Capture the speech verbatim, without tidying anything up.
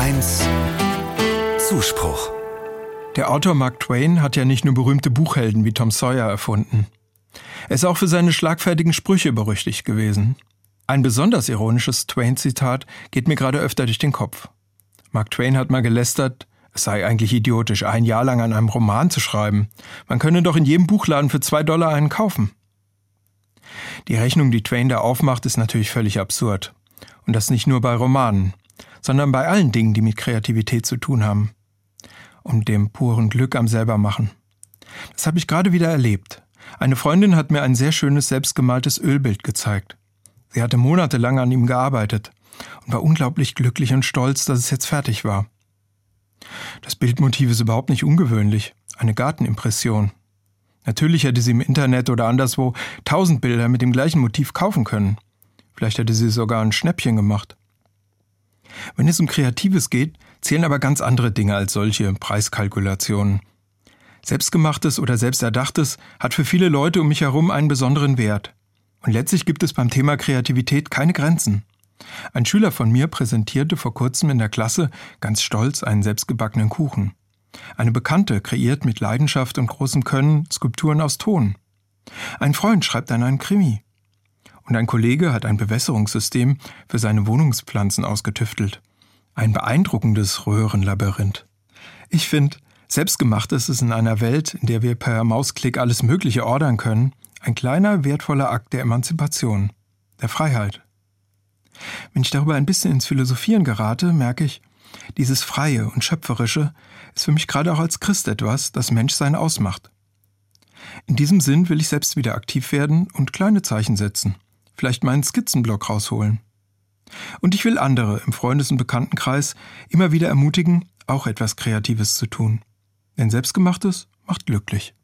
eins Zuspruch. Der Autor Mark Twain hat ja nicht nur berühmte Buchhelden wie Tom Sawyer erfunden. Er ist auch für seine schlagfertigen Sprüche berüchtigt gewesen. Ein besonders ironisches Twain-Zitat geht mir gerade öfter durch den Kopf. Mark Twain hat mal gelästert, es sei eigentlich idiotisch, ein Jahr lang an einem Roman zu schreiben. Man könne doch in jedem Buchladen für zwei Dollar einen kaufen. Die Rechnung, die Twain da aufmacht, ist natürlich völlig absurd. Und das nicht nur bei Romanen, sondern bei allen Dingen, die mit Kreativität zu tun haben. Und dem puren Glück am Selbermachen. Das habe ich gerade wieder erlebt. Eine Freundin hat mir ein sehr schönes, selbstgemaltes Ölbild gezeigt. Sie hatte monatelang an ihm gearbeitet und war unglaublich glücklich und stolz, dass es jetzt fertig war. Das Bildmotiv ist überhaupt nicht ungewöhnlich. Eine Gartenimpression. Natürlich hätte sie im Internet oder anderswo tausend Bilder mit dem gleichen Motiv kaufen können. Vielleicht hätte sie sogar ein Schnäppchen gemacht. Wenn es um Kreatives geht, zählen aber ganz andere Dinge als solche Preiskalkulationen. Selbstgemachtes oder Selbsterdachtes hat für viele Leute um mich herum einen besonderen Wert. Und letztlich gibt es beim Thema Kreativität keine Grenzen. Ein Schüler von mir präsentierte vor kurzem in der Klasse ganz stolz einen selbstgebackenen Kuchen. Eine Bekannte kreiert mit Leidenschaft und großem Können Skulpturen aus Ton. Ein Freund schreibt an einem Krimi. Und ein Kollege hat ein Bewässerungssystem für seine Wohnungspflanzen ausgetüftelt. Ein beeindruckendes Röhrenlabyrinth. Ich finde, Selbstgemachtes ist in einer Welt, in der wir per Mausklick alles Mögliche ordern können, ein kleiner, wertvoller Akt der Emanzipation, der Freiheit. Wenn ich darüber ein bisschen ins Philosophieren gerate, merke ich, dieses Freie und Schöpferische ist für mich gerade auch als Christ etwas, das Menschsein ausmacht. In diesem Sinn will ich selbst wieder aktiv werden und kleine Zeichen setzen, vielleicht meinen Skizzenblock rausholen. Und ich will andere im Freundes- und Bekanntenkreis immer wieder ermutigen, auch etwas Kreatives zu tun. Denn Selbstgemachtes macht glücklich.